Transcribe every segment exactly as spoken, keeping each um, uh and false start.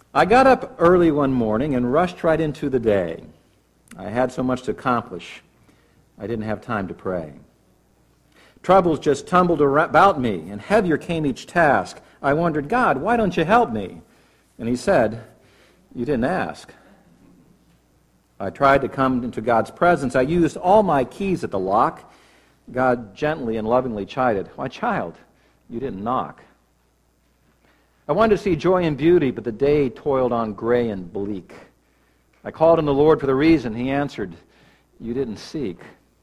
I got up early one morning and rushed right into the day. I had so much to accomplish, I didn't have time to pray. Troubles just tumbled about me, and heavier came each task. I wondered, God, why don't you help me? And he said, you didn't ask. I tried to come into God's presence. I used all my keys at the lock. God gently and lovingly chided, why, child, you didn't knock. I wanted to see joy and beauty, but the day toiled on gray and bleak. I called on the Lord for the reason. He answered, you didn't seek.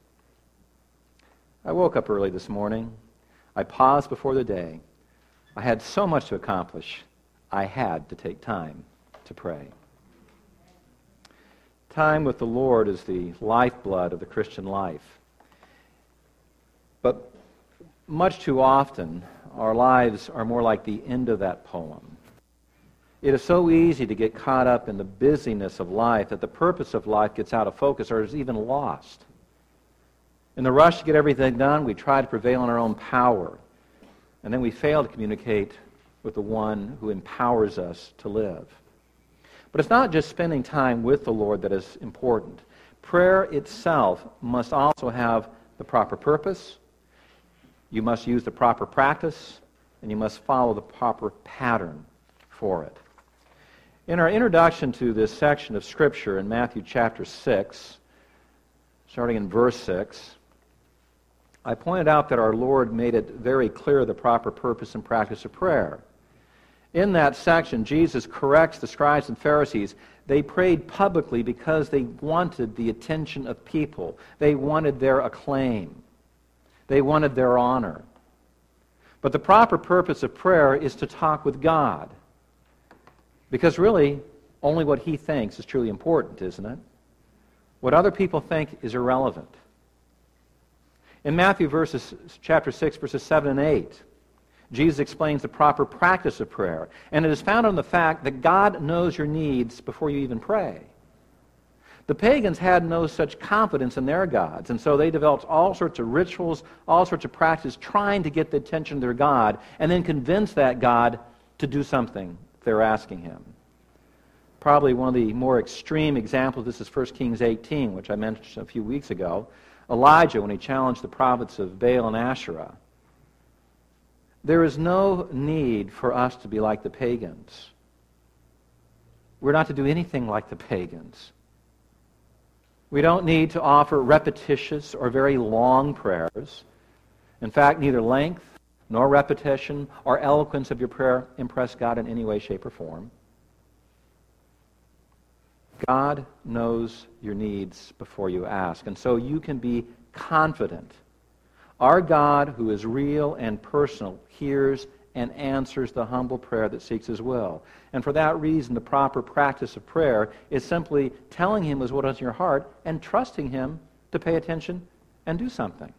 I woke up early this morning. I paused before the day. I had so much to accomplish. I had to take time to pray. Time with the Lord is the lifeblood of the Christian life. But much too often, our lives are more like the end of that poem. It is so easy to get caught up in the busyness of life that the purpose of life gets out of focus or is even lost. In the rush to get everything done, we try to prevail in our own power, and then we fail to communicate with the one who empowers us to live. But it's not just spending time with the Lord that is important. Prayer itself must also have the proper purpose. You must use the proper practice, and you must follow the proper pattern for it. In our introduction to this section of Scripture in Matthew chapter six, starting in verse six, I pointed out that our Lord made it very clear the proper purpose and practice of prayer. In that section, Jesus corrects the scribes and Pharisees. They prayed publicly because they wanted the attention of people. They wanted their acclaim. They wanted their honor. But the proper purpose of prayer is to talk with God. Because really, only what He thinks is truly important, isn't it? What other people think is irrelevant. In Matthew verses, chapter six, verses seven and eight, Jesus explains the proper practice of prayer. And it is founded on the fact that God knows your needs before you even pray. The pagans had no such confidence in their gods, and so they developed all sorts of rituals, all sorts of practices, trying to get the attention of their God, and then convince that God to do something they're asking Him. Probably one of the more extreme examples of this is First Kings eighteen, which I mentioned a few weeks ago. Elijah, when he challenged the prophets of Baal and Asherah. There is no need for us to be like the pagans. We're not to do anything like the pagans. We don't need to offer repetitious or very long prayers. In fact, neither length nor repetition or eloquence of your prayer impress God in any way, shape, or form. God knows your needs before you ask, and so you can be confident. Our God, who is real and personal, hears and answers the humble prayer that seeks His will. And for that reason, the proper practice of prayer is simply telling Him what is in your heart and trusting Him to pay attention and do something.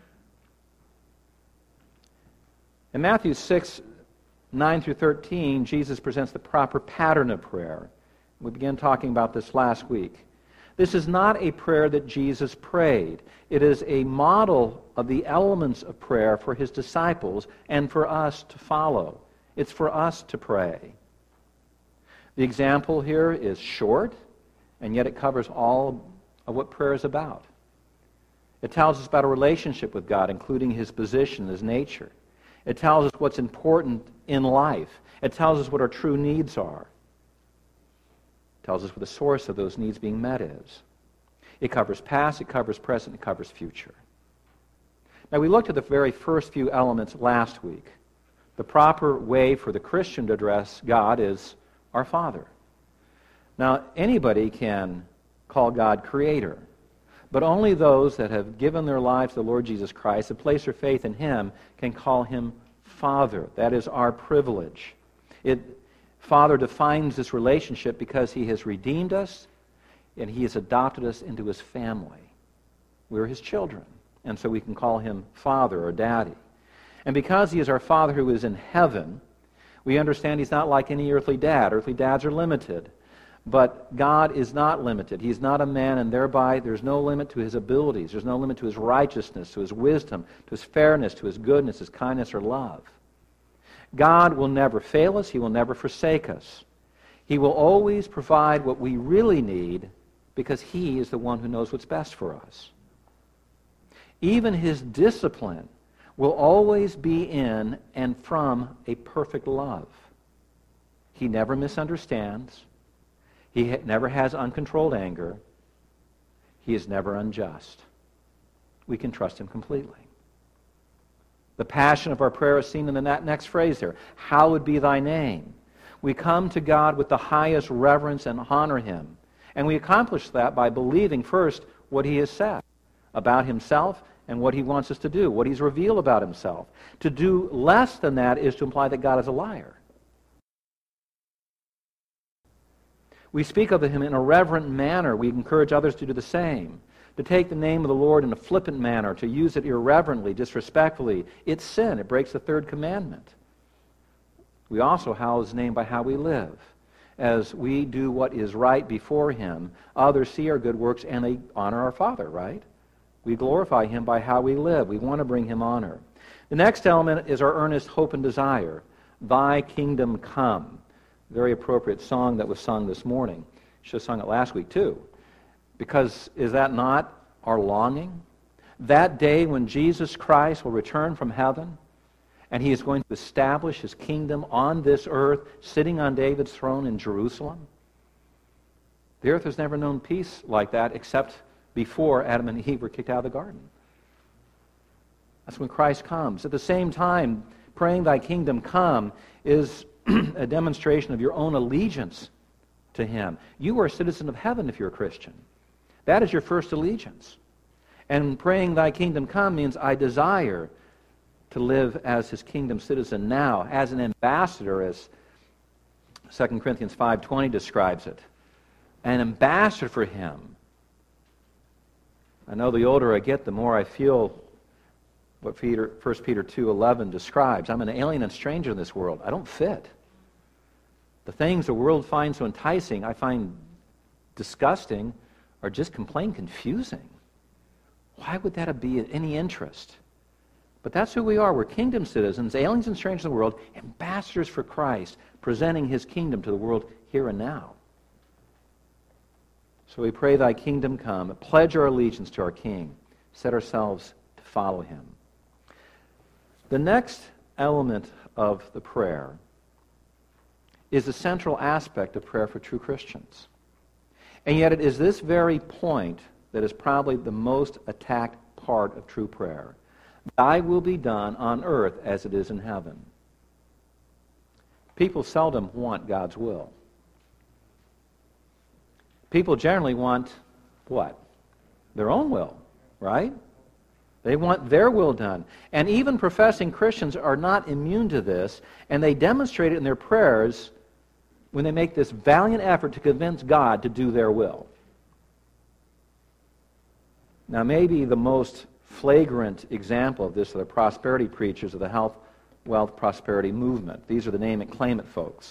In Matthew six, nine through thirteen, Jesus presents the proper pattern of prayer. We began talking about this last week. This is not a prayer that Jesus prayed. It is a model of the elements of prayer for His disciples and for us to follow. It's for us to pray. The example here is short, and yet it covers all of what prayer is about. It tells us about a relationship with God, including His position, His nature. It tells us what's important in life. It tells us what our true needs are. It tells us what the source of those needs being met is. It covers past, it covers present, it covers future. Now, we looked at the very first few elements last week. The proper way for the Christian to address God is our Father. Now, anybody can call God Creator, but only those that have given their lives to the Lord Jesus Christ, have placed their faith in Him, can call Him Father. That is our privilege. It, Father defines this relationship because He has redeemed us and He has adopted us into His family. We're His children, and so we can call Him Father or Daddy. And because He is our Father who is in heaven, we understand He's not like any earthly dad. Earthly dads are limited. But God is not limited. He's not a man, and thereby there's no limit to His abilities. There's no limit to His righteousness, to His wisdom, to His fairness, to His goodness, His kindness, or love. God will never fail us. He will never forsake us. He will always provide what we really need because He is the one who knows what's best for us. Even His discipline will always be in and from a perfect love. He never misunderstands. He ha- never has uncontrolled anger. He is never unjust. We can trust Him completely. The passion of our prayer is seen in the next phrase there. Hallowed be thy name. We come to God with the highest reverence and honor Him. And we accomplish that by believing first what He has said about Himself and what He wants us to do, what He's revealed about Himself. To do less than that is to imply that God is a liar. We speak of Him in a reverent manner. We encourage others to do the same. To take the name of the Lord in a flippant manner, to use it irreverently, disrespectfully, it's sin. It breaks the third commandment. We also hallow His name by how we live. As we do what is right before Him, others see our good works and they honor our Father, right? We glorify Him by how we live. We want to bring Him honor. The next element is our earnest hope and desire. Thy kingdom come. Very appropriate song that was sung this morning. Should have sung it last week too. Because is that not our longing? That day when Jesus Christ will return from heaven and He is going to establish His kingdom on this earth, sitting on David's throne in Jerusalem. The earth has never known peace like that except before Adam and Eve were kicked out of the garden. That's when Christ comes. At the same time, praying thy kingdom come is a demonstration of your own allegiance to Him. You are a citizen of heaven if you're a Christian. That is your first allegiance. And praying thy kingdom come means I desire to live as His kingdom citizen now, as an ambassador, as Second Corinthians five twenty describes it. An ambassador for Him. I know the older I get, the more I feel what Peter, First Peter two eleven describes. I'm an alien and stranger in this world. I don't fit. The things the world finds so enticing, I find disgusting, or just plain confusing. Why would that be of any interest? But that's who we are. We're kingdom citizens, aliens and strangers in the world, ambassadors for Christ, presenting His kingdom to the world here and now. So we pray thy kingdom come, pledge our allegiance to our King, set ourselves to follow Him. The next element of the prayer is the central aspect of prayer for true Christians. And yet it is this very point that is probably the most attacked part of true prayer. Thy will be done on earth as it is in heaven. People seldom want God's will. People generally want what? Their own will, right? They want their will done. And even professing Christians are not immune to this, and they demonstrate it in their prayers when they make this valiant effort to convince God to do their will. Now, maybe the most flagrant example of this are the prosperity preachers of the health, wealth, prosperity movement. These are the name it, claim it folks.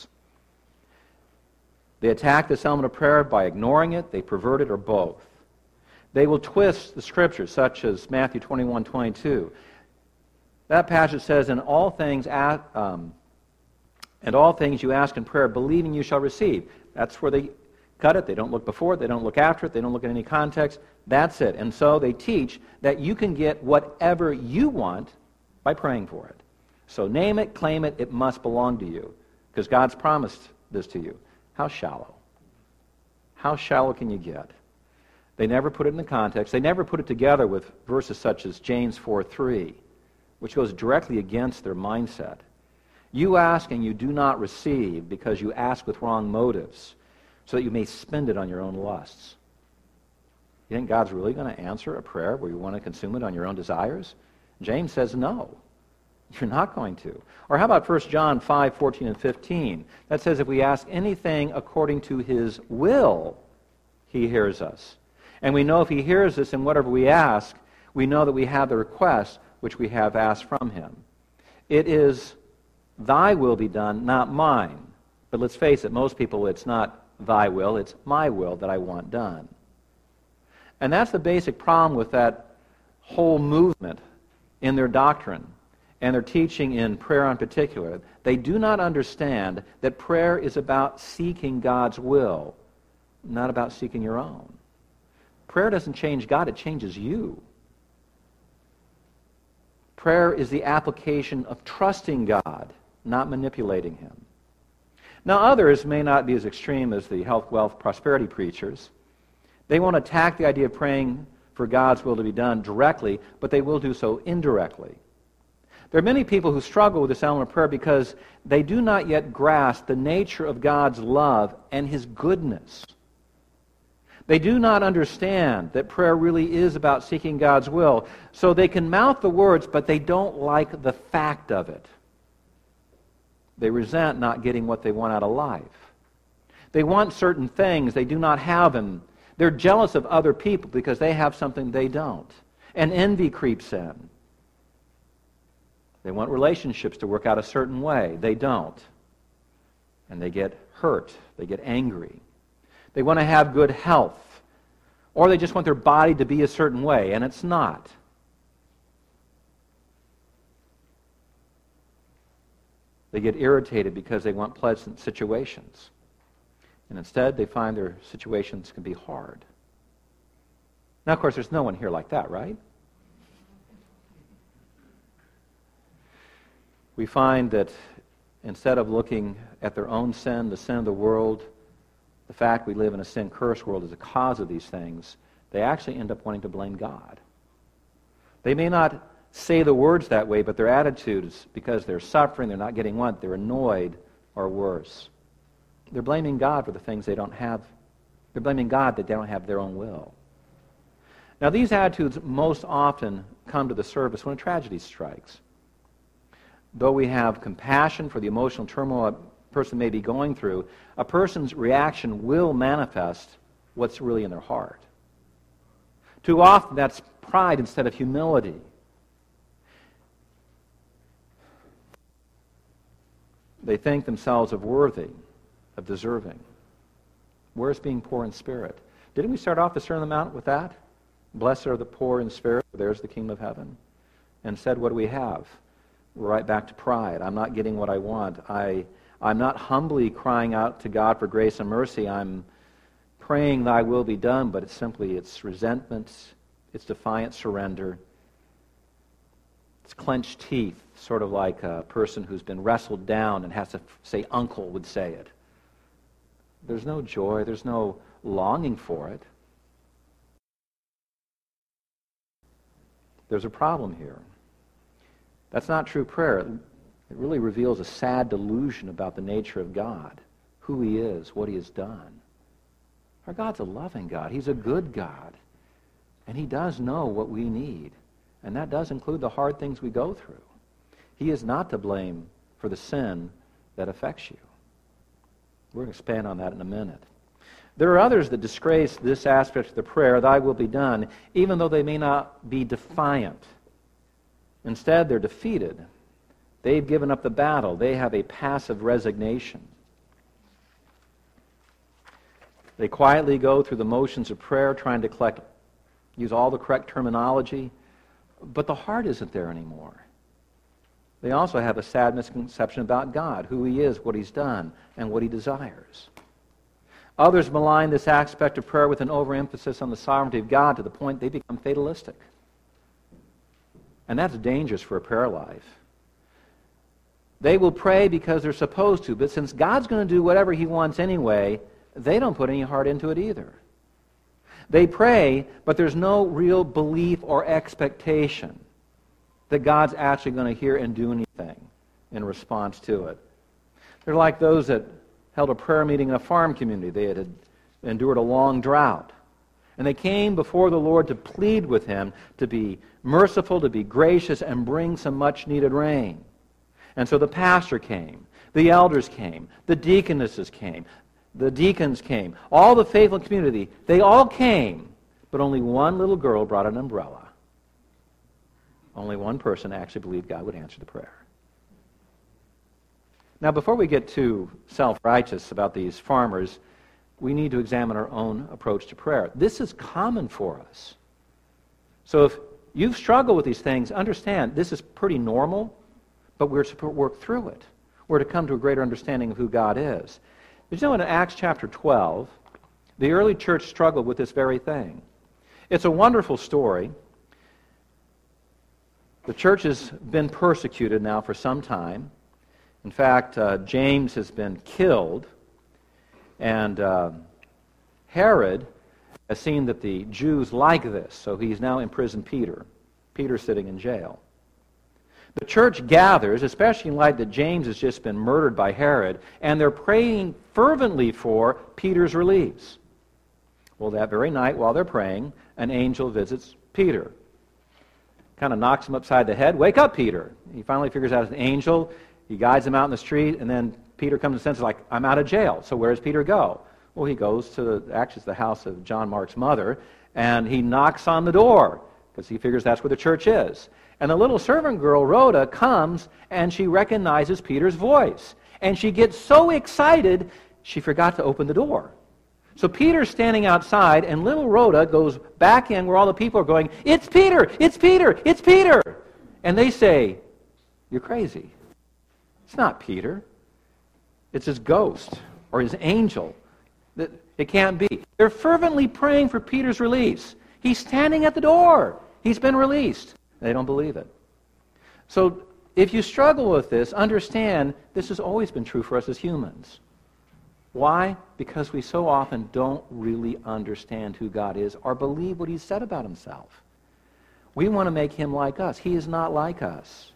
They attack this element of prayer by ignoring it, they pervert it, or both. They will twist the Scriptures, such as Matthew twenty-one twenty-two. That passage says, in all things, um, and all things you ask in prayer, believing you shall receive. That's where they cut it. They don't look before it. They don't look after it. They don't look at any context. That's it. And so they teach that you can get whatever you want by praying for it. So name it, claim it, it must belong to you, because God's promised this to you. How shallow. How shallow can you get? They never put it in the context. They never put it together with verses such as James four three, which goes directly against their mindset. You ask and you do not receive because you ask with wrong motives, so that you may spend it on your own lusts. You think God's really going to answer a prayer where you want to consume it on your own desires? James says no. You're not going to. Or how about First John five fourteen and fifteen? That says if we ask anything according to His will, He hears us. And we know if He hears us in whatever we ask, we know that we have the request which we have asked from Him. It is thy will be done, not mine. But let's face it, most people, it's not thy will, it's my will that I want done. And that's the basic problem with that whole movement in their doctrine, and their teaching in prayer in particular, they do not understand that prayer is about seeking God's will, not about seeking your own. Prayer doesn't change God, it changes you. Prayer is the application of trusting God, not manipulating Him. Now, others may not be as extreme as the health, wealth, prosperity preachers. They won't attack the idea of praying for God's will to be done directly, but they will do so indirectly. There are many people who struggle with this element of prayer because they do not yet grasp the nature of God's love and His goodness. They do not understand that prayer really is about seeking God's will, so they can mouth the words, but they don't like the fact of it. They resent not getting what they want out of life. They want certain things, they do not have them. They're jealous of other people because they have something they don't. And envy creeps in. They want relationships to work out a certain way. They don't. And they get hurt. They get angry. They want to have good health. Or they just want their body to be a certain way, and it's not. They get irritated because they want pleasant situations. And instead, they find their situations can be hard. Now, of course, there's no one here like that, right? We find that instead of looking at their own sin, the sin of the world, the fact we live in a sin-cursed world as a cause of these things, they actually end up wanting to blame God. They may not say the words that way, but their attitude is because they're suffering, they're not getting what, they're annoyed, or worse. They're blaming God for the things they don't have. They're blaming God that they don't have their own will. Now, these attitudes most often come to the surface when a tragedy strikes. Though we have compassion for the emotional turmoil a person may be going through, a person's reaction will manifest what's really in their heart. Too often, that's pride instead of humility. They think themselves of worthy, of deserving. Where's being poor in spirit? Didn't we start off the Sermon on the Mount with that? Blessed are the poor in spirit, for theirs the kingdom of heaven. And said, what do we have? We're right back to pride. I'm not getting what I want. I, I'm not humbly crying out to God for grace and mercy. I'm praying thy will be done, but it's simply, it's resentment, it's defiant surrender. It's clenched teeth, sort of like a person who's been wrestled down and has to say uncle would say it. There's no joy, there's no longing for it. There's a problem here. That's not true prayer. It really reveals a sad delusion about the nature of God, who He is, what He has done. Our God's a loving God. He's a good God. And He does know what we need. And that does include the hard things we go through. He is not to blame for the sin that affects you. We're going to expand on that in a minute. There are others that disgrace this aspect of the prayer, thy will be done, even though they may not be defiant. Instead, they're defeated. They've given up the battle. They have a passive resignation. They quietly go through the motions of prayer, trying to collect, use all the correct terminology, but the heart isn't there anymore. They also have a sad misconception about God, who He is, what He's done, and what He desires. Others malign this aspect of prayer with an overemphasis on the sovereignty of God to the point they become fatalistic. And that's dangerous for a prayer life. They will pray because they're supposed to, but since God's going to do whatever He wants anyway, they don't put any heart into it either. They pray, but there's no real belief or expectation that God's actually going to hear and do anything in response to it. They're like those that held a prayer meeting in a farm community. They had endured a long drought. And they came before the Lord to plead with Him to be merciful, to be gracious, and bring some much-needed rain. And so the pastor came, the elders came, the deaconesses came, the deacons came, all the faithful community, they all came, but only one little girl brought an umbrella. Only one person actually believed God would answer the prayer. Now, before we get too self-righteous about these farmers, we need to examine our own approach to prayer. This is common for us. So if you've struggled with these things, understand this is pretty normal. but we're to work through it. We're to come to a greater understanding of who God is. But you know, in Acts chapter twelve, the early church struggled with this very thing. It's a wonderful story. The church has been persecuted now for some time. In fact, uh, James has been killed, and uh, Herod has seen that the Jews like this, so he's now imprisoned Peter. Peter's sitting in jail. The church gathers, especially in light that James has just been murdered by Herod, and they're praying fervently for Peter's release. Well, that very night, while they're praying, an angel visits Peter. Kind of knocks him upside the head. Wake up, Peter. He finally figures out it's an angel. He guides him out in the street, and then Peter comes to sense like, I'm out of jail. So where does Peter go? Well, he goes to, the, actually, it's the house of John Mark's mother, and he knocks on the door, because he figures that's where the church is. And the little servant girl, Rhoda, comes, and she recognizes Peter's voice. And she gets so excited, she forgot to open the door. So Peter's standing outside, and little Rhoda goes back in where all the people are going, it's Peter, it's Peter, it's Peter. And they say, you're crazy. It's not Peter. It's his ghost or his angel. It can't be. They're fervently praying for Peter's release. He's standing at the door. He's been released. They don't believe it. So if you struggle with this, understand this has always been true for us as humans. Why? Because we so often don't really understand who God is or believe what He's said about Himself. We want to make Him like us. He is not like us.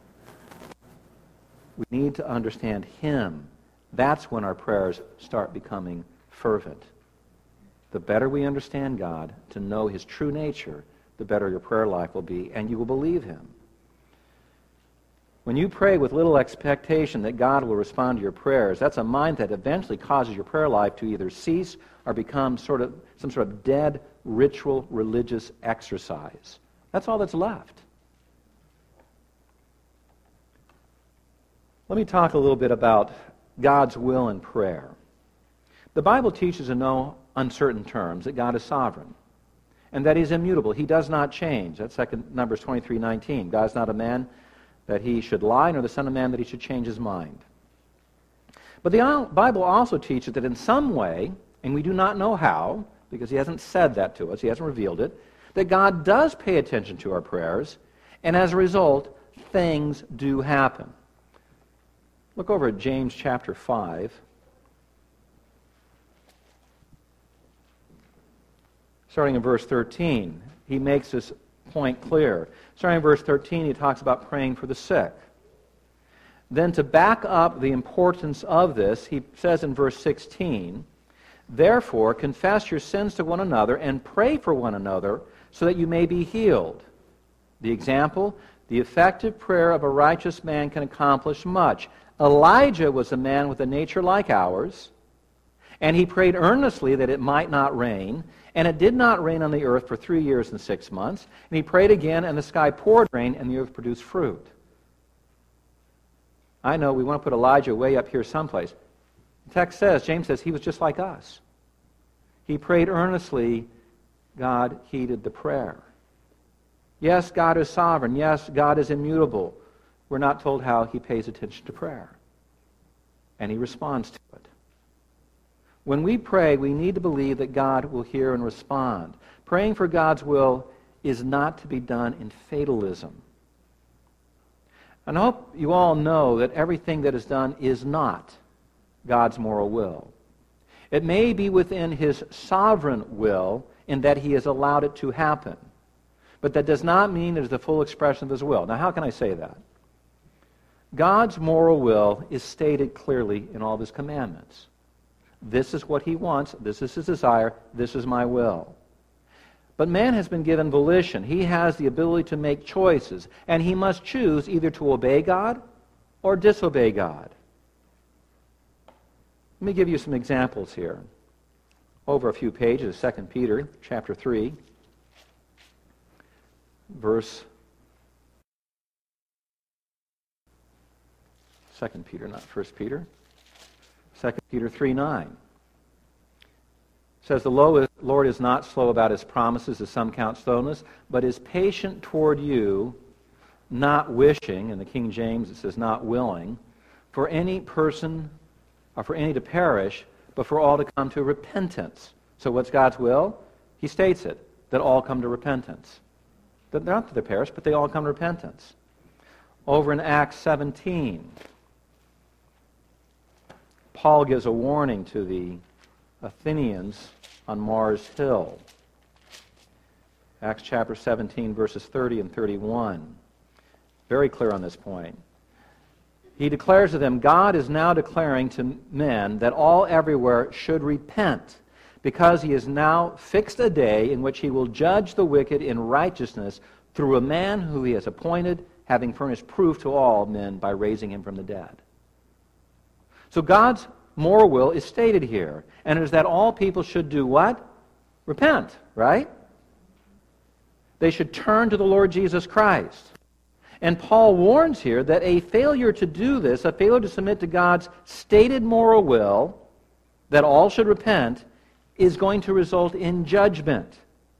We need to understand Him. That's when our prayers start becoming fervent. The better we understand God, to know His true nature, the better your prayer life will be, and you will believe Him. When you pray with little expectation that God will respond to your prayers, that's a mind that eventually causes your prayer life to either cease or become sort of some sort of dead ritual religious exercise. That's all that's left. Let me talk a little bit about God's will in prayer. The Bible teaches in no uncertain terms that God is sovereign and that He's immutable. He does not change. That's second Numbers twenty-three nineteen. God is not a man that He should lie, nor the Son of Man that He should change His mind. But the Bible also teaches that in some way, and we do not know how, because He hasn't said that to us, He hasn't revealed it, that God does pay attention to our prayers, and as a result, things do happen. Look over at James chapter five. Starting in verse thirteen, he makes this point clear. Starting in verse thirteen, he talks about praying for the sick. Then to back up the importance of this, he says in verse sixteen, therefore confess your sins to one another and pray for one another so that you may be healed. The example, the effective prayer of a righteous man can accomplish much. Elijah was a man with a nature like ours, and he prayed earnestly that it might not rain, and it did not rain on the earth for three years and six months. And he prayed again, and the sky poured rain, and the earth produced fruit. I know we want to put Elijah way up here someplace. The text says, James says, he was just like us. He prayed earnestly. God heeded the prayer. Yes, God is sovereign. Yes, God is immutable. We're not told how He pays attention to prayer. And He responds to it. When we pray, we need to believe that God will hear and respond. Praying for God's will is not to be done in fatalism. And I hope you all know that everything that is done is not God's moral will. It may be within His sovereign will in that He has allowed it to happen. But that does not mean it is the full expression of His will. Now, how can I say that? God's moral will is stated clearly in all of His commandments. This is what He wants. This is His desire. This is my will. But man has been given volition. He has the ability to make choices, and he must choose either to obey God or disobey God. Let me give you some examples here. Over a few pages, Second Peter chapter three, verse Second Peter, not First Peter. Second Peter three nine says, the Lord is not slow about His promises, as some count slowness, but is patient toward you, not wishing, in the King James it says not willing, for any person or for any to perish, but for all to come to repentance. So what's God's will? He states it, that all come to repentance. That not that they perish, but they all come to repentance. Over in Acts seventeen, Paul gives a warning to the Athenians on Mars Hill. Acts chapter seventeen, verses thirty and thirty-one. Very clear on this point. He declares to them, God is now declaring to men that all everywhere should repent, because he has now fixed a day in which he will judge the wicked in righteousness through a man who he has appointed, having furnished proof to all men by raising him from the dead. So God's moral will is stated here, and it is that all people should do what? Repent, right? They should turn to the Lord Jesus Christ. And Paul warns here that a failure to do this, a failure to submit to God's stated moral will, that all should repent, is going to result in judgment.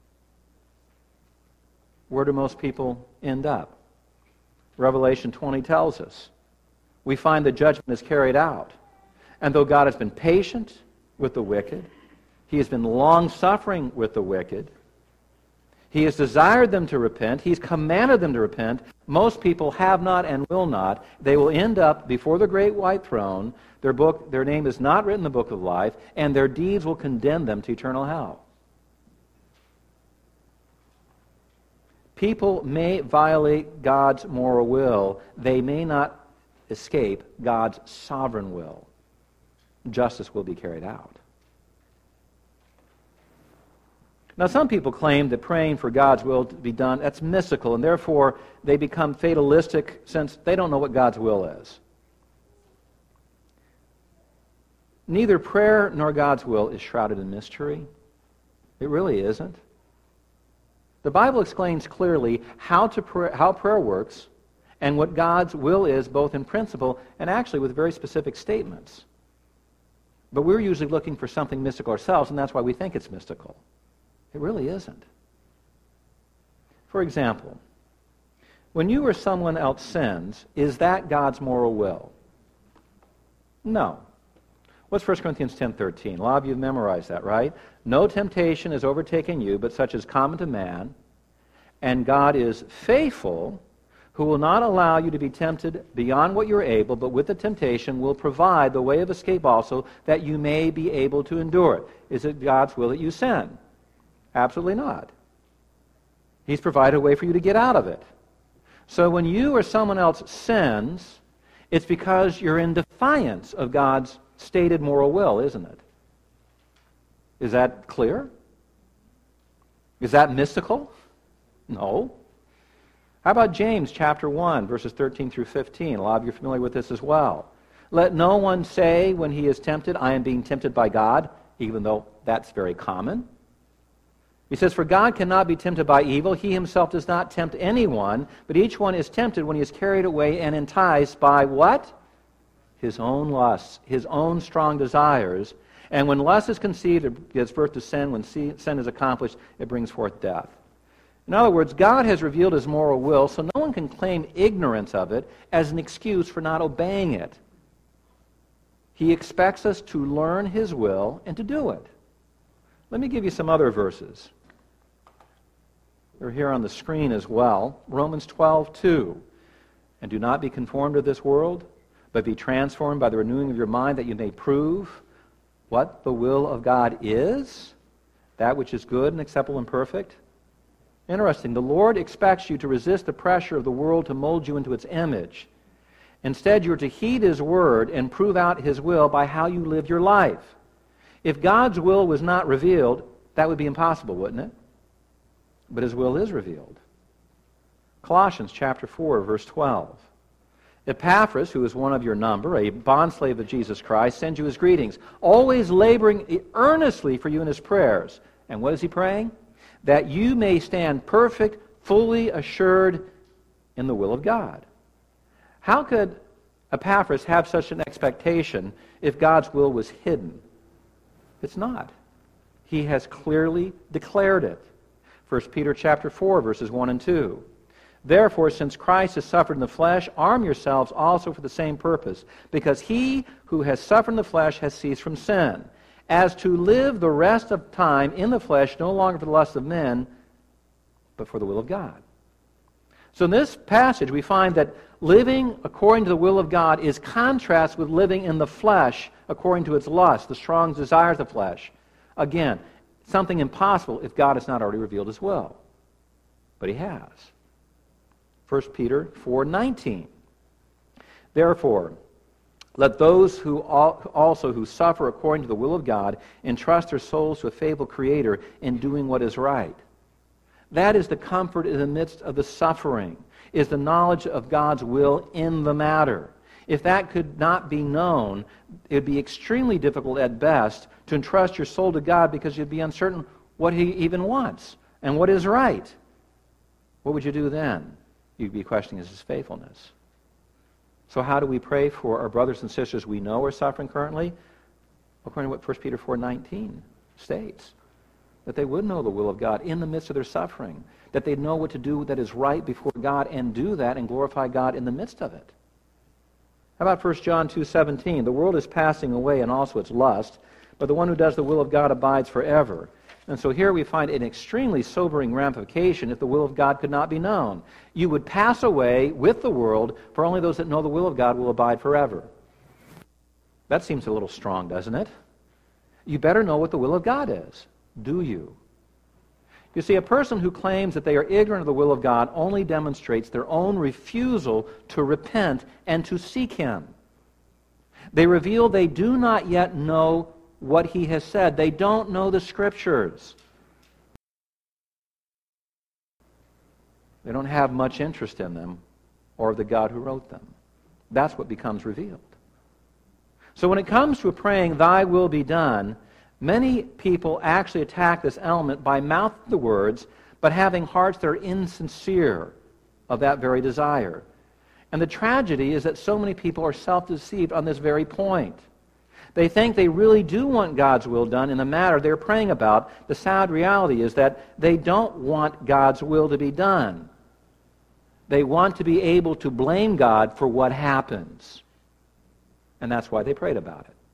Where do most people end up? Revelation twenty tells us. We find the judgment is carried out. And though God has been patient with the wicked, he has been long-suffering with the wicked, he has desired them to repent, he's commanded them to repent, most people have not and will not. They will end up before the great white throne. Their book, their name is not written in the book of life, and their deeds will condemn them to eternal hell. People may violate God's moral will. They may not escape God's sovereign will. Justice will be carried out. Now, some people claim that praying for God's will to be done, that's mystical, and therefore they become fatalistic since they don't know what God's will is. Neither prayer nor God's will is shrouded in mystery. It really isn't. The Bible explains clearly how to pray, how prayer works and what God's will is, both in principle and actually with very specific statements. But we're usually looking for something mystical ourselves, and that's why we think it's mystical. It really isn't. For example, when you or someone else sins, is that God's moral will? No. What's First Corinthians ten thirteen? A lot of you have memorized that, right? No temptation has overtaken you, but such is common to man, and God is faithful, who will not allow you to be tempted beyond what you're able, but with the temptation will provide the way of escape also, that you may be able to endure it. Is it God's will that you sin? Absolutely not. He's provided a way for you to get out of it. So when you or someone else sins, it's because you're in defiance of God's stated moral will, isn't it? Is that clear? Is that mystical? No. How about James chapter one, verses thirteen through fifteen? A lot of you are familiar with this as well. Let no one say when he is tempted, I am being tempted by God, even though that's very common. He says, for God cannot be tempted by evil. He himself does not tempt anyone, but each one is tempted when he is carried away and enticed by what? His own lusts, his own strong desires. And when lust is conceived, it gives birth to sin. When sin is accomplished, it brings forth death. In other words, God has revealed his moral will, so no one can claim ignorance of it as an excuse for not obeying it. He expects us to learn his will and to do it. Let me give you some other verses. They're here on the screen as well. Romans twelve two. And do not be conformed to this world, but be transformed by the renewing of your mind, that you may prove what the will of God is, that which is good and acceptable and perfect. Interesting. The Lord expects you to resist the pressure of the world to mold you into its image. Instead, you're to heed his word and prove out his will by how you live your life. If God's will was not revealed, that would be impossible, wouldn't it? But his will is revealed. Colossians chapter four, verse twelve. Epaphras, who is one of your number, a bondslave of Jesus Christ, sends you his greetings, always laboring earnestly for you in his prayers. And what is he praying? That you may stand perfect, fully assured in the will of God. How could Epaphras have such an expectation if God's will was hidden? It's not. He has clearly declared it. First Peter chapter four, verses one and two. Therefore, since Christ has suffered in the flesh, arm yourselves also for the same purpose, because he who has suffered in the flesh has ceased from sin, as to live the rest of time in the flesh, no longer for the lust of men, but for the will of God. So in this passage, we find that living according to the will of God is contrast with living in the flesh according to its lust, the strong desires of the flesh. Again, something impossible if God has not already revealed his will. But he has. First Peter four nineteen. Therefore, let those who also who suffer according to the will of God entrust their souls to a faithful Creator in doing what is right. That is the comfort in the midst of the suffering, is the knowledge of God's will in the matter. If that could not be known, it would be extremely difficult at best to entrust your soul to God, because you'd be uncertain what he even wants and what is right. What would you do then? You'd be questioning his faithfulness. So how do we pray for our brothers and sisters we know are suffering currently? According to what First Peter four nineteen states. That they would know the will of God in the midst of their suffering. That they'd know what to do that is right before God, and do that and glorify God in the midst of it. How about First John two seventeen? The world is passing away and also its lust, but the one who does the will of God abides forever. And so here we find an extremely sobering ramification if the will of God could not be known. You would pass away with the world, for only those that know the will of God will abide forever. That seems a little strong, doesn't it? You better know what the will of God is. Do you? You see, a person who claims that they are ignorant of the will of God only demonstrates their own refusal to repent and to seek him. They reveal they do not yet know what he has said. They don't know the Scriptures. They don't have much interest in them or the God who wrote them. That's what becomes revealed. So when it comes to praying, thy will be done, many people actually attack this element by mouthing the words, but having hearts that are insincere of that very desire. And the tragedy is that so many people are self-deceived on this very point. They think they really do want God's will done in the matter they're praying about. The sad reality is that they don't want God's will to be done. They want to be able to blame God for what happens. And that's why they prayed about it.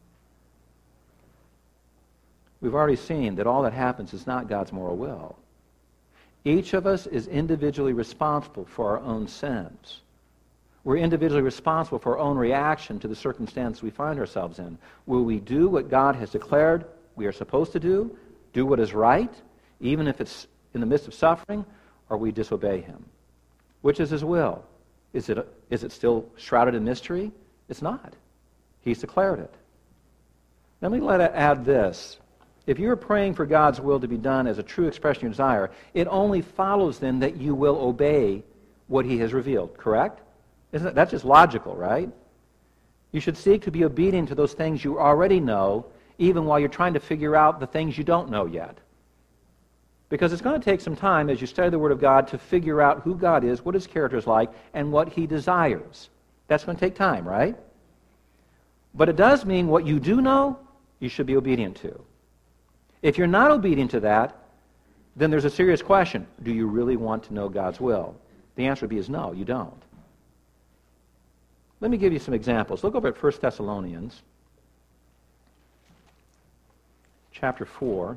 We've already seen that all that happens is not God's moral will. Each of us is individually responsible for our own sins. We're individually responsible for our own reaction to the circumstance we find ourselves in. Will we do what God has declared we are supposed to do, do what is right, even if it's in the midst of suffering, or we disobey him? Which is his will? Is it, is it still shrouded in mystery? It's not. He's declared it. Let me let add this. If you're praying for God's will to be done as a true expression of your desire, it only follows then that you will obey what he has revealed, correct? Isn't that, that's just logical, right? You should seek to be obedient to those things you already know, even while you're trying to figure out the things you don't know yet. Because it's going to take some time as you study the Word of God to figure out who God is, what his character is like, and what he desires. That's going to take time, right? But it does mean what you do know, you should be obedient to. If you're not obedient to that, then there's a serious question. Do you really want to know God's will? The answer would be is no, you don't. Let me give you some examples. Look over at First Thessalonians, chapter four.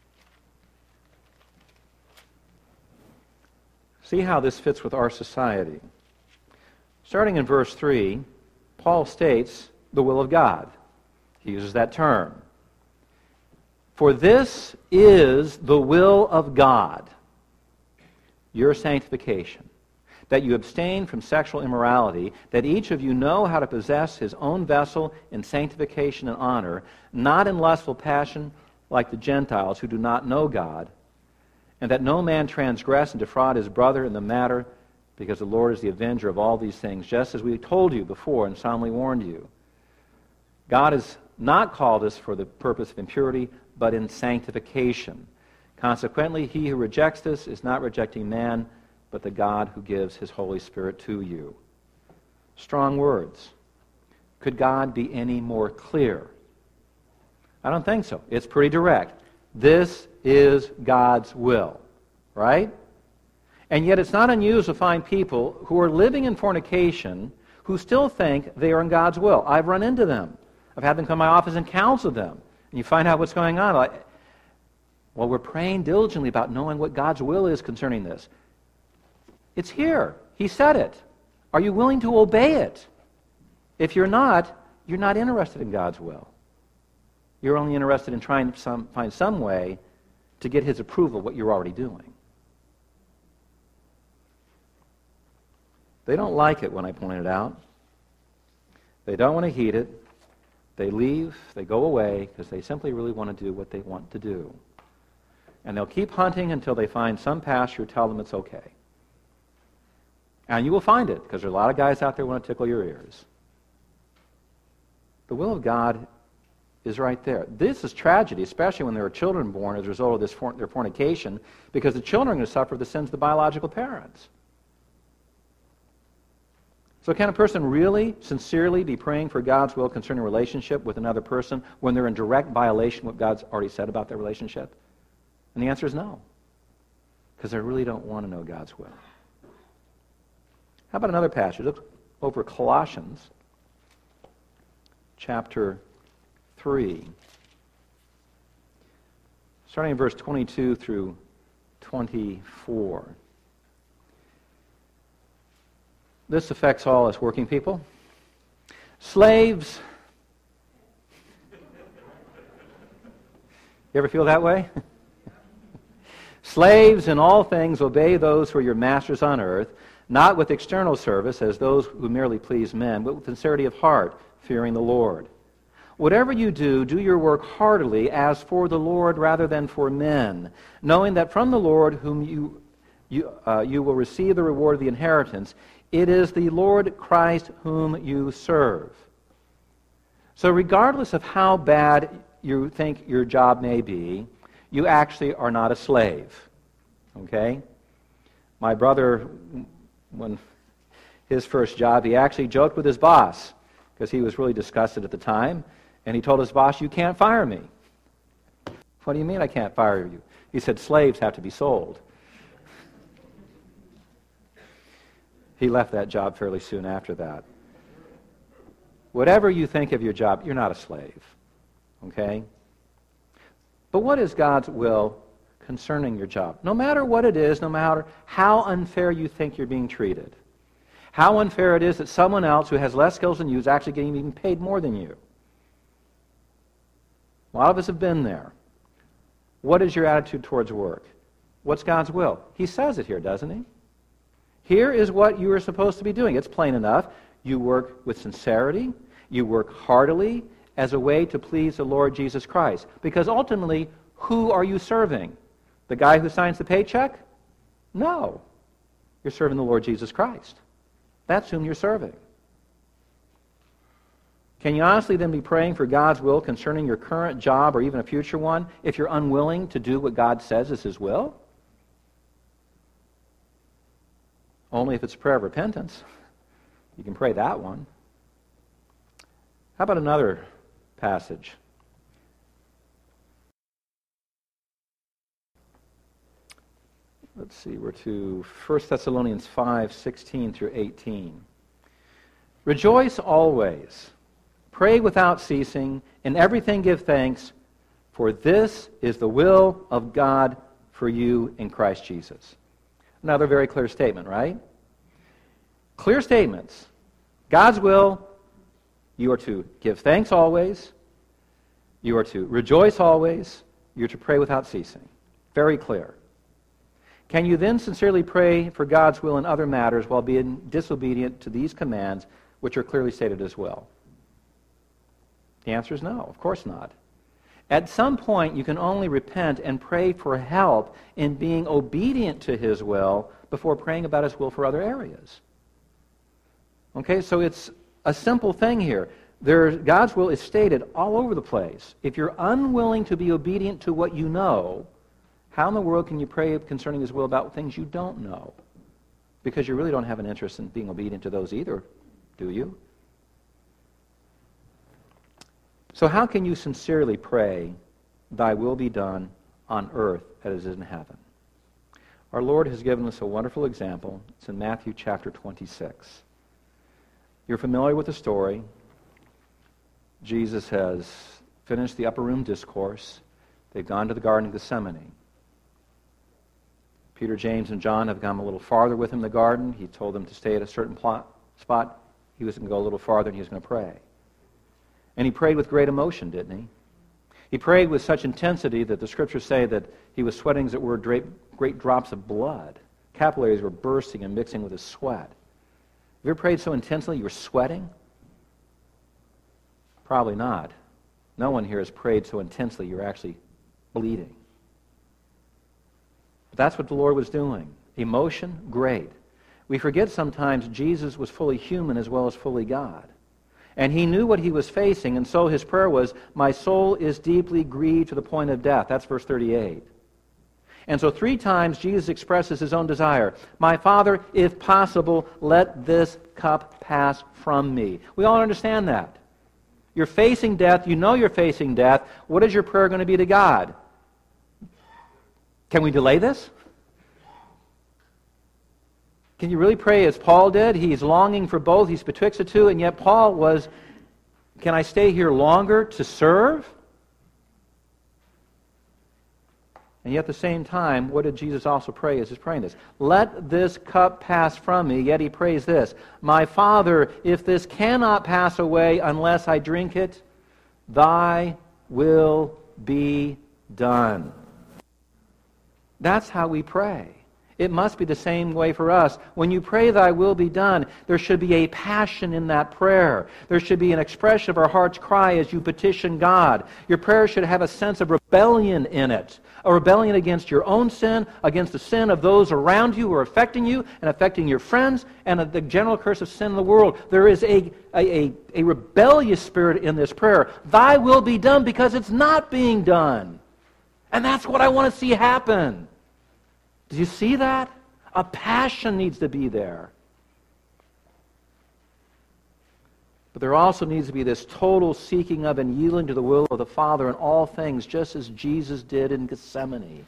See how this fits with our society. Starting in verse three, Paul states the will of God. He uses that term. For this is the will of God, your sanctification, that you abstain from sexual immorality, that each of you know how to possess his own vessel in sanctification and honor, not in lustful passion like the Gentiles who do not know God, and that no man transgress and defraud his brother in the matter, because the Lord is the avenger of all these things, just as we told you before and solemnly warned you. God has not called us for the purpose of impurity, but in sanctification. Consequently, he who rejects this is not rejecting man, but the God who gives his Holy Spirit to you. Strong words. Could God be any more clear? I don't think so. It's pretty direct. This is God's will, right? And yet it's not unusual to find people who are living in fornication who still think they are in God's will. I've run into them. I've had them come to my office and counsel them. And you find out what's going on. Like, well, we're praying diligently about knowing what God's will is concerning this. It's here. He said it. Are you willing to obey it? If you're not, you're not interested in God's will. You're only interested in trying to some, find some way to get His approval of what you're already doing. They don't like it when I point it out. They don't want to heed it. They leave, they go away, because they simply really want to do what they want to do. And they'll keep hunting until they find some pastor who tell them it's okay. And you will find it, because there are a lot of guys out there who want to tickle your ears. The will of God is right there. This is tragedy, especially when there are children born as a result of this for, their fornication, because the children are going to suffer the sins of the biological parents. So can a person really, sincerely be praying for God's will concerning a relationship with another person when they're in direct violation of what God's already said about their relationship? And the answer is no, because they really don't want to know God's will. How about another passage? Look over Colossians chapter three, starting in verse twenty-two through twenty-four. This affects all us working people. Slaves. You ever feel that way? Slaves, in all things obey those who are your masters on earth, not with external service as those who merely please men, but with sincerity of heart, fearing the Lord. Whatever you do, do your work heartily as for the Lord rather than for men, knowing that from the Lord whom you, you, uh, you will receive the reward of the inheritance. It is the Lord Christ whom you serve. So regardless of how bad you think your job may be, you actually are not a slave. Okay? My brother, when his first job, he actually joked with his boss because he was really disgusted at the time, and he told his boss, "You can't fire me." "What do you mean I can't fire you?" He said, "Slaves have to be sold." He left that job fairly soon after that. Whatever you think of your job, you're not a slave. Okay? But what is God's will concerning your job? No matter what it is, no matter how unfair you think you're being treated, how unfair it is that someone else who has less skills than you is actually getting even paid more than you. A lot of us have been there. What is your attitude towards work? What's God's will? He says it here, doesn't he? Here is what you are supposed to be doing. It's plain enough. You work with sincerity. You work heartily as a way to please the Lord Jesus Christ. Because ultimately, who are you serving? The guy who signs the paycheck? No. You're serving the Lord Jesus Christ. That's whom you're serving. Can you honestly then be praying for God's will concerning your current job or even a future one if you're unwilling to do what God says is His will? Only if it's a prayer of repentance. You can pray that one. How about another passage? Let's see, we're to First Thessalonians five, sixteen through eighteen. Rejoice always. Pray without ceasing. In everything give thanks, for this is the will of God for you in Christ Jesus. Another very clear statement, right? Clear statements. God's will, you are to give thanks always. You are to rejoice always. You're to pray without ceasing. Very clear. Can you then sincerely pray for God's will in other matters while being disobedient to these commands, which are clearly stated as well? The answer is no, of course not. At some point, you can only repent and pray for help in being obedient to His will before praying about His will for other areas. Okay, so it's a simple thing here. There, God's will is stated all over the place. If you're unwilling to be obedient to what you know, how in the world can you pray concerning His will about things you don't know? Because you really don't have an interest in being obedient to those either, do you? So how can you sincerely pray, "Thy will be done on earth as it is in heaven"? Our Lord has given us a wonderful example. It's in Matthew chapter twenty-six. You're familiar with the story. Jesus has finished the upper room discourse. They've gone to the Garden of Gethsemane. Peter, James, and John have gone a little farther with him in the garden. He told them to stay at a certain plot, spot. He was going to go a little farther, and he was going to pray. And he prayed with great emotion, didn't he? He prayed with such intensity that the Scriptures say that he was sweating, as it were, great, great drops of blood. Capillaries were bursting and mixing with his sweat. Have you ever prayed so intensely you were sweating? Probably not. No one here has prayed so intensely you're actually bleeding. But that's what the Lord was doing. Emotion, great. We forget sometimes Jesus was fully human as well as fully God. And he knew what he was facing, and so his prayer was, "My soul is deeply grieved to the point of death." That's verse thirty-eight. And so three times Jesus expresses his own desire. "My Father, if possible, let this cup pass from me." We all understand that. You're facing death. You know you're facing death. What is your prayer going to be to God? Can we delay this? Can you really pray as Paul did? He's longing for both. He's betwixt the two. And yet Paul was, can I stay here longer to serve? And yet at the same time, what did Jesus also pray as he's praying this? "Let this cup pass from me." Yet he prays this, "My Father, if this cannot pass away unless I drink it, thy will be done." That's how we pray. It must be the same way for us. When you pray, "Thy will be done," there should be a passion in that prayer. There should be an expression of our heart's cry as you petition God. Your prayer should have a sense of rebellion in it. A rebellion against your own sin, against the sin of those around you who are affecting you and affecting your friends, and the general curse of sin in the world. There is a, a, a, a rebellious spirit in this prayer. Thy will be done, because it's not being done. And that's what I want to see happen. Do you see that? A passion needs to be there. But there also needs to be this total seeking of and yielding to the will of the Father in all things, just as Jesus did in Gethsemane.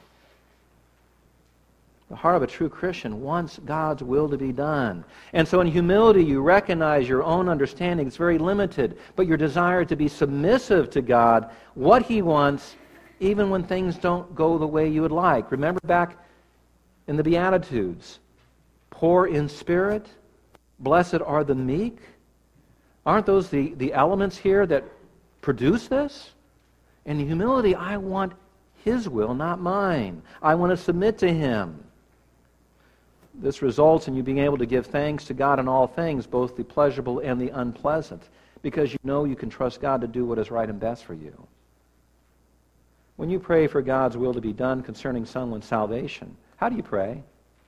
The heart of a true Christian wants God's will to be done. And so in humility you recognize your own understanding is very limited, but your desire to be submissive to God, what He wants, even when things don't go the way you would like. Remember back in the Beatitudes, poor in spirit, blessed are the meek. Aren't those the, the elements here that produce this? In humility, I want His will, not mine. I want to submit to Him. This results in you being able to give thanks to God in all things, both the pleasurable and the unpleasant, because you know you can trust God to do what is right and best for you. When you pray for God's will to be done concerning someone's salvation, how do you pray?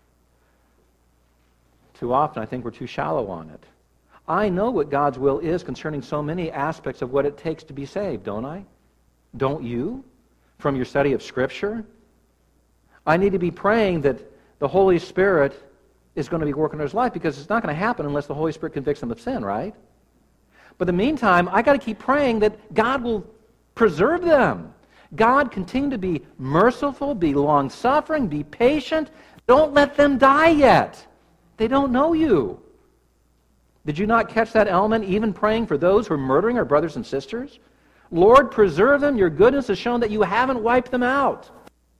Too often, I think we're too shallow on it. I know what God's will is concerning so many aspects of what it takes to be saved, don't I? Don't you? From your study of Scripture? I need to be praying that the Holy Spirit is going to be working in his life, because it's not going to happen unless the Holy Spirit convicts him of sin, right? But in the meantime, I got to keep praying that God will preserve them. God, continue to be merciful, be long-suffering, be patient. Don't let them die yet. They don't know you. Did you not catch that element, even praying for those who are murdering our brothers and sisters? Lord, preserve them. Your goodness has shown that you haven't wiped them out.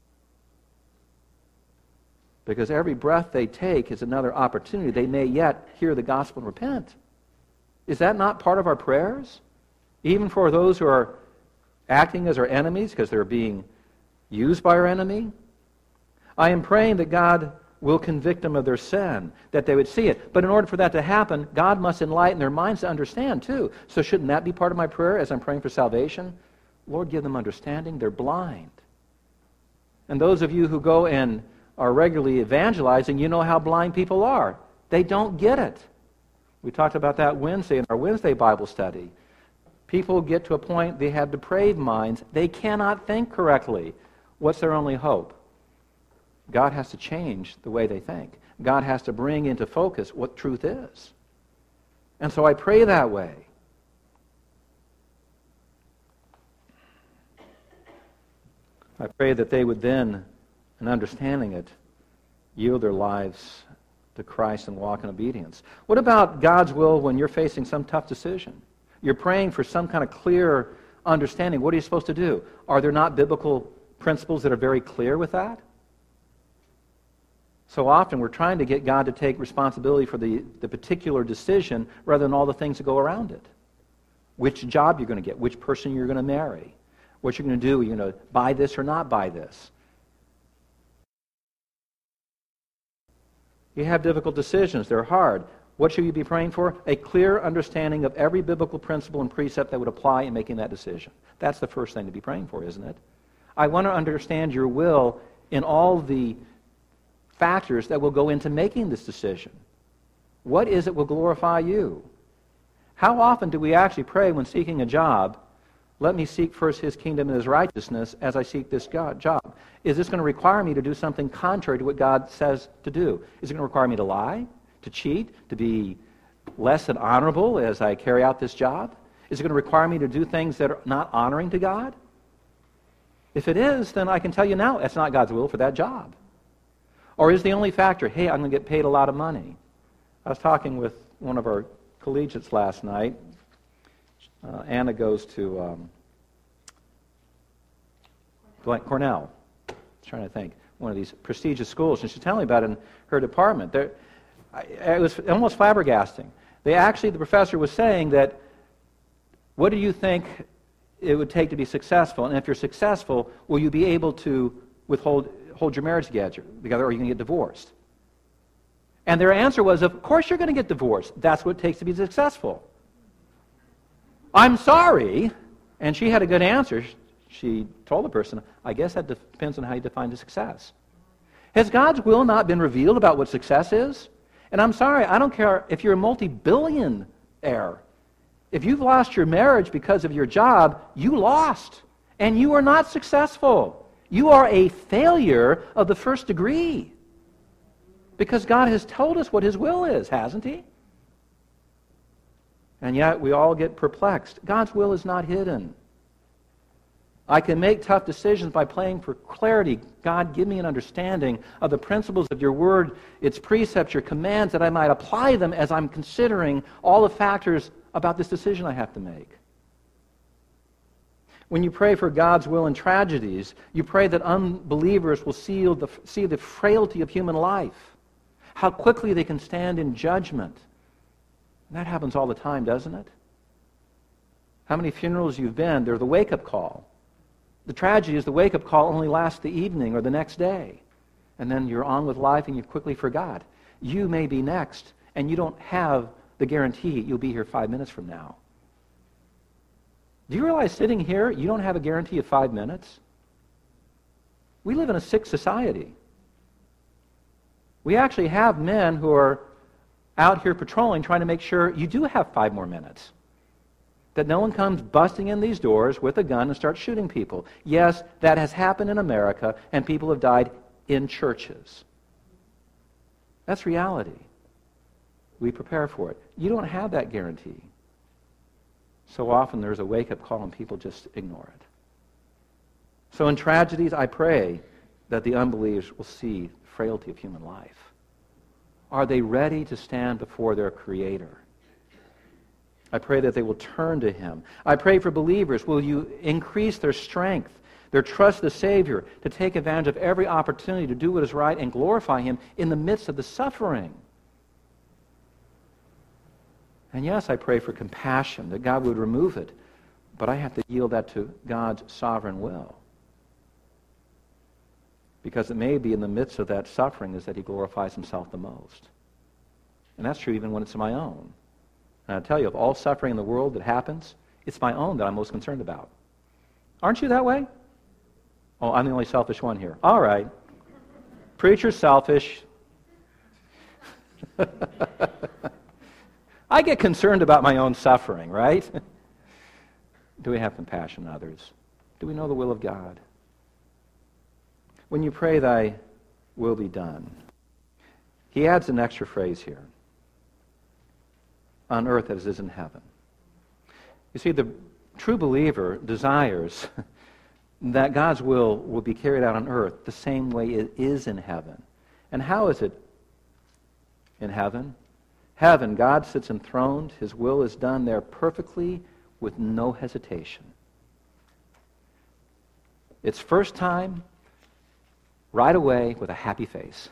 Because every breath they take is another opportunity. They may yet hear the gospel and repent. Is that not part of our prayers? Even for those who are acting as our enemies because they're being used by our enemy? I am praying that God will convict them of their sin, that they would see it. But in order for that to happen, God must enlighten their minds to understand too. So shouldn't that be part of my prayer as I'm praying for salvation? Lord, give them understanding. They're blind. And those of you who go and are regularly evangelizing, you know how blind people are. They don't get it. We talked about that Wednesday in our Wednesday Bible study. People get to a point, they have depraved minds. They cannot think correctly. What's their only hope? God has to change the way they think. God has to bring into focus what truth is. And so I pray that way. I pray that they would then, in understanding it, yield their lives to Christ and walk in obedience? What about God's will when you're facing some tough decision? You're praying for some kind of clear understanding. What are you supposed to do? Are there not biblical principles that are very clear with that? So often we're trying to get God to take responsibility for the, the particular decision rather than all the things that go around it. Which job you're going to get, which person you're going to marry, what you're going to do, are you going to buy this or not buy this? You have difficult decisions. They're hard. What should you be praying for? A clear understanding of every biblical principle and precept that would apply in making that decision. That's the first thing to be praying for, isn't it? I want to understand your will in all the factors that will go into making this decision. What is it will glorify you? How often do we actually pray when seeking a job, let me seek first His kingdom and His righteousness as I seek this God, job? Is this going to require me to do something contrary to what God says to do? Is it going to require me to lie, to cheat, to be less than honorable as I carry out this job? Is it going to require me to do things that are not honoring to God? If it is, then I can tell you now, that's not God's will for that job. Or is the only factor, hey, I'm going to get paid a lot of money? I was talking with one of our collegiates last night. Uh, Anna goes to um, Cornell. I was trying to think. One of these prestigious schools. And she's telling me about it in her department. There, I, it was almost flabbergasting. They actually, the professor was saying that, what do you think it would take to be successful? And if you're successful, will you be able to withhold hold your marriage together, or are you going to get divorced? And their answer was, of course you're going to get divorced. That's what it takes to be successful. I'm sorry. And she had a good answer. She told the person, I guess that depends on how you define the success. Has God's will not been revealed about what success is? And I'm sorry, I don't care if you're a multi-billionaire. If you've lost your marriage because of your job, you lost. And you are not successful. You are a failure of the first degree. Because God has told us what His will is, hasn't He? And yet we all get perplexed. God's will is not hidden. I can make tough decisions by praying for clarity. God, give me an understanding of the principles of your word, its precepts, your commands, that I might apply them as I'm considering all the factors about this decision I have to make. When you pray for God's will in tragedies, you pray that unbelievers will see the, see the frailty of human life, how quickly they can stand in judgment. And that happens all the time, doesn't it? How many funerals you've been, they're the wake-up call. The tragedy is the wake-up call only lasts the evening or the next day. And then you're on with life and you quickly forgot. You may be next, and you don't have the guarantee you'll be here five minutes from now. Do you realize sitting here, you don't have a guarantee of five minutes? We live in a sick society. We actually have men who are out here patrolling, trying to make sure you do have five more minutes. That no one comes busting in these doors with a gun and starts shooting people. Yes, that has happened in America, and people have died in churches. That's reality. We prepare for it. You don't have that guarantee. So often there's a wake-up call and people just ignore it. So in tragedies, I pray that the unbelievers will see the frailty of human life. Are they ready to stand before their Creator? I pray that they will turn to Him. I pray for believers, will you increase their strength, their trust in the Savior, to take advantage of every opportunity to do what is right and glorify Him in the midst of the suffering. And yes, I pray for compassion, that God would remove it, but I have to yield that to God's sovereign will. Because it may be in the midst of that suffering is that He glorifies Himself the most. And that's true even when it's my own. And I tell you, of all suffering in the world that happens, it's my own that I'm most concerned about. Aren't you that way? Oh, I'm the only selfish one here. All right. Preacher's selfish. I get concerned about my own suffering, right? Do we have compassion on others? Do we know the will of God? When you pray, thy will be done, he adds an extra phrase here. On earth as it is in heaven. You see, the true believer desires that God's will will be carried out on earth the same way it is in heaven. And how is it in heaven? Heaven, God sits enthroned. His will is done there perfectly with no hesitation. It's first time, right away, with a happy face.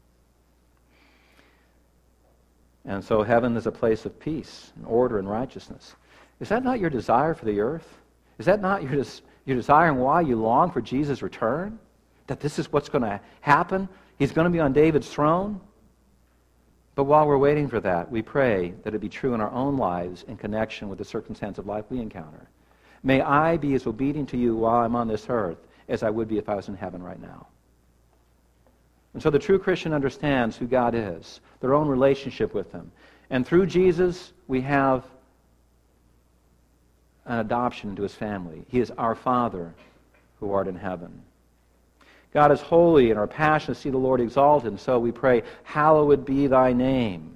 And so heaven is a place of peace and order and righteousness. Is that not your desire for the earth? Is that not your, des- your desire and why you long for Jesus' return? That this is what's going to happen? He's going to be on David's throne? But while we're waiting for that, we pray that it be true in our own lives in connection with the circumstance of life we encounter. May I be as obedient to you while I'm on this earth as I would be if I was in heaven right now. And so the true Christian understands who God is, their own relationship with Him. And through Jesus, we have an adoption into His family. He is our Father who art in heaven. God is holy, and our passion to see the Lord exalted, and so we pray, hallowed be thy name.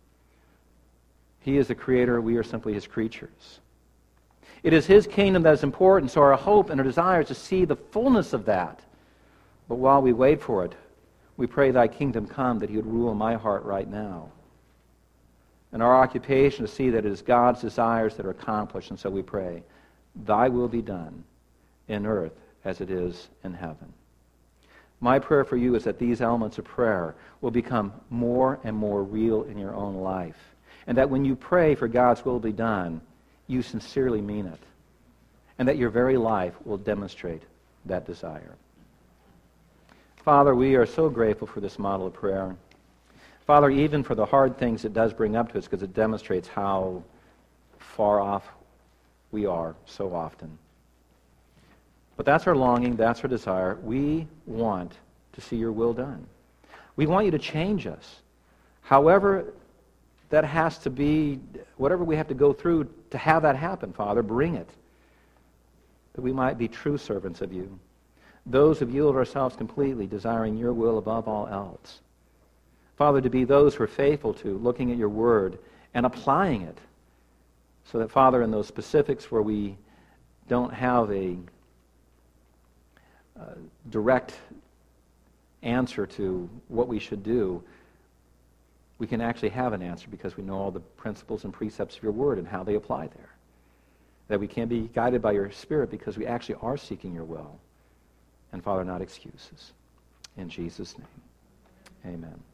He is the Creator, we are simply His creatures. It is His kingdom that is important, so our hope and our desire is to see the fullness of that. But while we wait for it, we pray thy kingdom come, that He would rule in my heart right now. And our occupation is to see that it is God's desires that are accomplished, and so we pray, thy will be done in earth as it is in heaven. My prayer for you is that these elements of prayer will become more and more real in your own life. And that when you pray for God's will to be done, you sincerely mean it. And that your very life will demonstrate that desire. Father, we are so grateful for this model of prayer. Father, even for the hard things it does bring up to us, because it demonstrates how far off we are so often. But that's our longing, that's our desire. We want to see your will done. We want you to change us. However that has to be, whatever we have to go through to have that happen, Father, bring it. That we might be true servants of you. Those who yield ourselves completely, desiring your will above all else. Father, to be those who are faithful to looking at your word and applying it. So that, Father, in those specifics where we don't have a Uh, direct answer to what we should do, we can actually have an answer because we know all the principles and precepts of your word and how they apply there. That we can be guided by your Spirit because we actually are seeking your will. And Father, not excuses. In Jesus' name, amen.